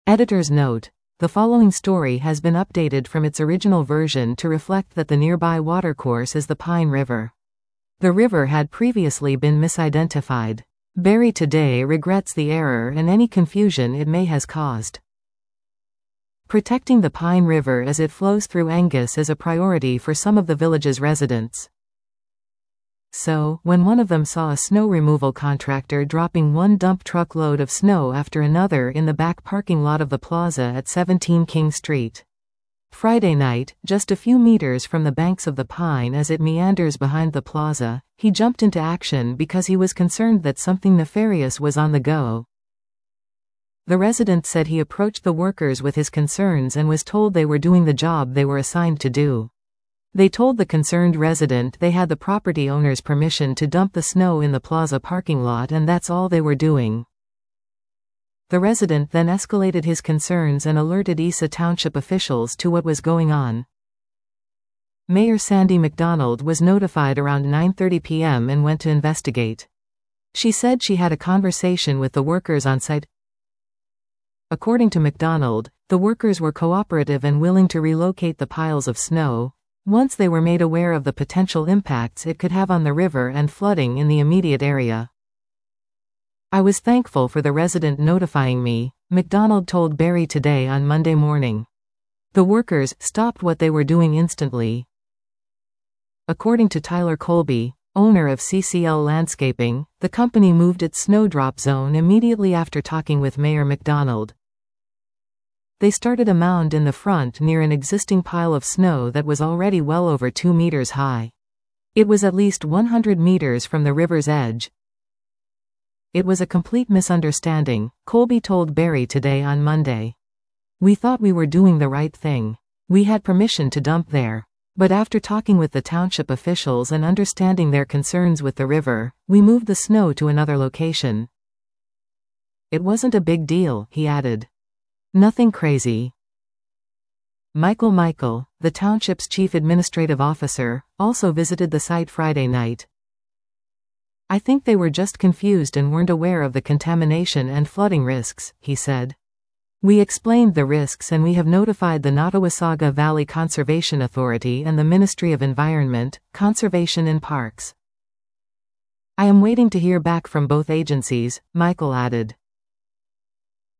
Editor's note: the following story has been updated from its original version to reflect that the nearby watercourse is the Pine River. The river had previously been misidentified. Barry today regrets the error and any confusion it may has caused. Protecting the Pine River as it flows through Angus is a priority for some of the village's residents. So, when one of them saw a snow removal contractor dropping one dump truck load of snow after another in the back parking lot of the plaza at 17 King Street. Friday night, just a few meters from the banks of the Pine as it meanders behind the plaza, he jumped into action because he was concerned that something nefarious was on the go. The resident said he approached the workers with his concerns and was told they were doing the job they were assigned to do. They told the concerned resident they had the property owner's permission to dump the snow in the plaza parking lot and that's all they were doing. The resident then escalated his concerns and alerted Isa Township officials to what was going on. Mayor Sandy McDonald was notified around 9:30 p.m. and went to investigate. She said she had a conversation with the workers on site. According to McDonald, the workers were cooperative and willing to relocate the piles of snow, once they were made aware of the potential impacts it could have on the river and flooding in the immediate area. I was thankful for the resident notifying me, McDonald told Barry today on Monday morning. The workers stopped what they were doing instantly. According to Tyler Colby, owner of CCL Landscaping, the company moved its snowdrop zone immediately after talking with Mayor McDonald. They started a mound in the front near an existing pile of snow that was already well over 2 meters high. It was at least 100 meters from the river's edge. It was a complete misunderstanding, Colby told Barry today on Monday. We thought we were doing the right thing. We had permission to dump there. But after talking with the township officials and understanding their concerns with the river, we moved the snow to another location. It wasn't a big deal, he added. Nothing crazy. Michael, the township's chief administrative officer, also visited the site Friday night. I think they were just confused and weren't aware of the contamination and flooding risks, he said. We explained the risks and we have notified the Nottawasaga Valley Conservation Authority and the Ministry of Environment, Conservation and Parks. I am waiting to hear back from both agencies, Michael added.